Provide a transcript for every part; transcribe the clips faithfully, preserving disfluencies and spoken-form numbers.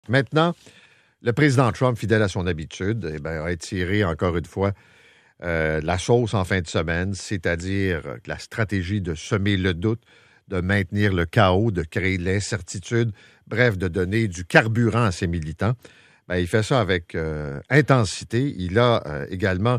Maintenant, le président Trump, fidèle à son habitude, eh bien, a étiré encore une fois euh, la sauce en fin de semaine, c'est-à-dire la stratégie de semer le doute, de maintenir le chaos, de créer de l'incertitude, bref, de donner du carburant à ses militants. Bien, il fait ça avec euh, intensité. Il a euh, également,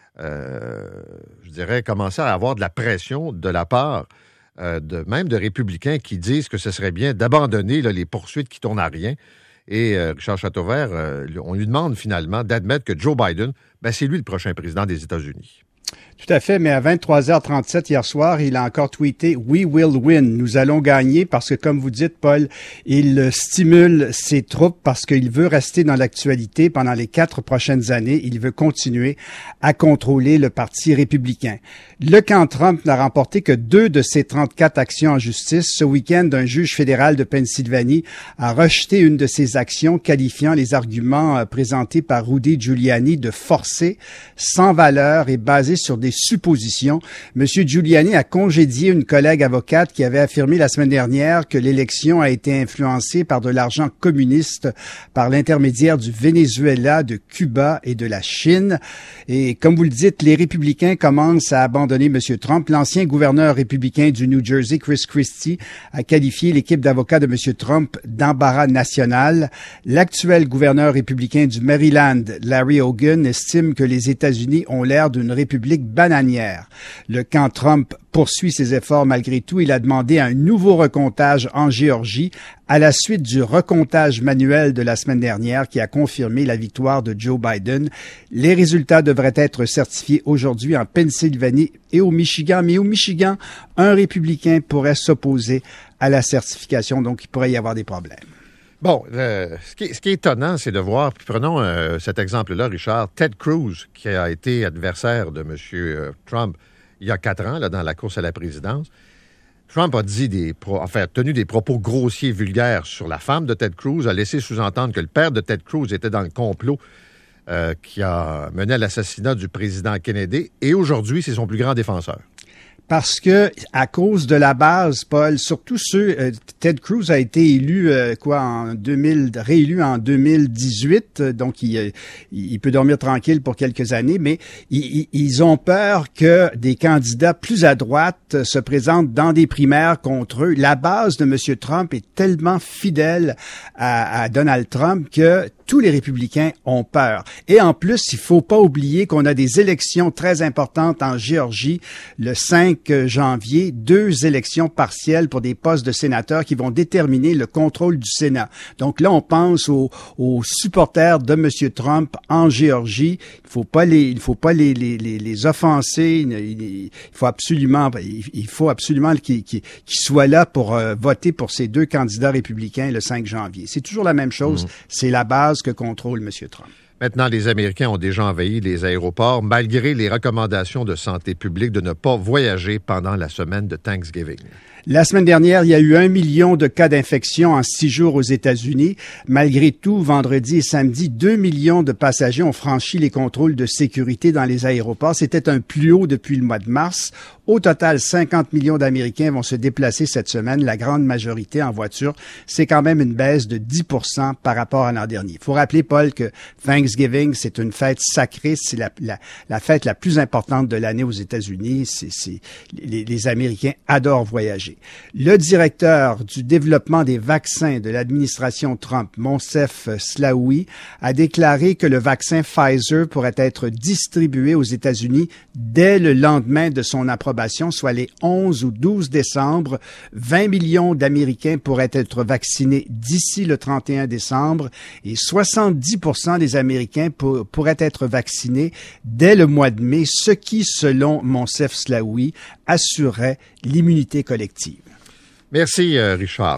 euh, je dirais, commencé à avoir de la pression de la part euh, de même de républicains qui disent que ce serait bien d'abandonner là, les poursuites qui tournent à rien. Et euh, Richard Chateauvert, euh, on lui demande finalement d'admettre que Joe Biden, ben, c'est lui le prochain président des États-Unis. Tout à fait, mais à vingt-trois heures trente-sept hier soir, il a encore tweeté « We will win ». Nous allons gagner parce que, comme vous dites, Paul, il stimule ses troupes parce qu'il veut rester dans l'actualité pendant les quatre prochaines années. Il veut continuer à contrôler le Parti républicain. Le camp Trump n'a remporté que deux de ses trente-quatre actions en justice. Ce week-end, un juge fédéral de Pennsylvanie a rejeté une de ses actions, qualifiant les arguments présentés par Rudy Giuliani de forcés, sans valeur et basés sur des suppositions. Monsieur Giuliani a congédié une collègue avocate qui avait affirmé la semaine dernière que l'élection a été influencée par de l'argent communiste par l'intermédiaire du Venezuela, de Cuba et de la Chine. Et comme vous le dites, les républicains commencent à abandonner Monsieur Trump. L'ancien gouverneur républicain du New Jersey, Chris Christie, a qualifié l'équipe d'avocats de Monsieur Trump d'embarras national. L'actuel gouverneur républicain du Maryland, Larry Hogan, estime que les États-Unis ont l'air d'une république bananière. Le camp Trump poursuit ses efforts malgré tout. Il a demandé un nouveau recomptage en Géorgie à la suite du recomptage manuel de la semaine dernière qui a confirmé la victoire de Joe Biden. Les résultats devraient être certifiés aujourd'hui en Pennsylvanie et au Michigan. Mais au Michigan, un républicain pourrait s'opposer à la certification, donc il pourrait y avoir des problèmes. Bon, euh, ce, qui est, ce qui est étonnant, c'est de voir, puis prenons euh, cet exemple-là, Richard, Ted Cruz, qui a été adversaire de M. Euh, Trump il y a quatre ans, là, dans la course à la présidence. Trump a dit des pro- enfin, tenu des propos grossiers, vulgaires sur la femme de Ted Cruz, a laissé sous-entendre que le père de Ted Cruz était dans le complot euh, qui a mené à l'assassinat du président Kennedy, et aujourd'hui, c'est son plus grand défenseur. Parce que, à cause de la base, Paul, surtout ceux, euh, Ted Cruz a été élu, euh, quoi, en deux mille, réélu en deux mille dix-huit, donc il, il peut dormir tranquille pour quelques années, mais ils, ils ont peur que des candidats plus à droite se présentent dans des primaires contre eux. La base de M. Trump est tellement fidèle à, à Donald Trump que tous les républicains ont peur. Et en plus, il faut pas oublier qu'on a des élections très importantes en Géorgie le cinq janvier, deux élections partielles pour des postes de sénateurs qui vont déterminer le contrôle du Sénat. Donc là, on pense aux, aux supporters de M. Trump en Géorgie. Il faut pas les, il faut pas les, les, les, les offenser. Il faut absolument, il faut absolument qu'ils, qu'ils, qu'ils soient là pour euh, voter pour ces deux candidats républicains le cinq janvier. C'est toujours la même chose. Mmh. C'est la base que contrôle M. Trump. Maintenant, les Américains ont déjà envahi les aéroports malgré les recommandations de santé publique de ne pas voyager pendant la semaine de Thanksgiving. La semaine dernière, il y a eu un million de cas d'infection en six jours aux États-Unis. Malgré tout, vendredi et samedi, deux millions de passagers ont franchi les contrôles de sécurité dans les aéroports. C'était un plus haut depuis le mois de mars. Au total, cinquante millions d'Américains vont se déplacer cette semaine, la grande majorité en voiture. C'est quand même une baisse de dix pour cent par rapport à l'an dernier. Il faut rappeler, Paul, que Thanksgiving, c'est une fête sacrée. C'est la, la, la fête la plus importante de l'année aux États-Unis. C'est, c'est, les, les Américains adorent voyager. Le directeur du développement des vaccins de l'administration Trump, Moncef Slaoui, a déclaré que le vaccin Pfizer pourrait être distribué aux États-Unis dès le lendemain de son approbation, soit les onze ou douze décembre. vingt millions d'Américains pourraient être vaccinés d'ici le trente et un décembre et soixante-dix pour cent des Américains pour, pourraient être vaccinés dès le mois de mai, ce qui, selon Moncef Slaoui, assurerait l'immunité collective. Merci, euh, Richard.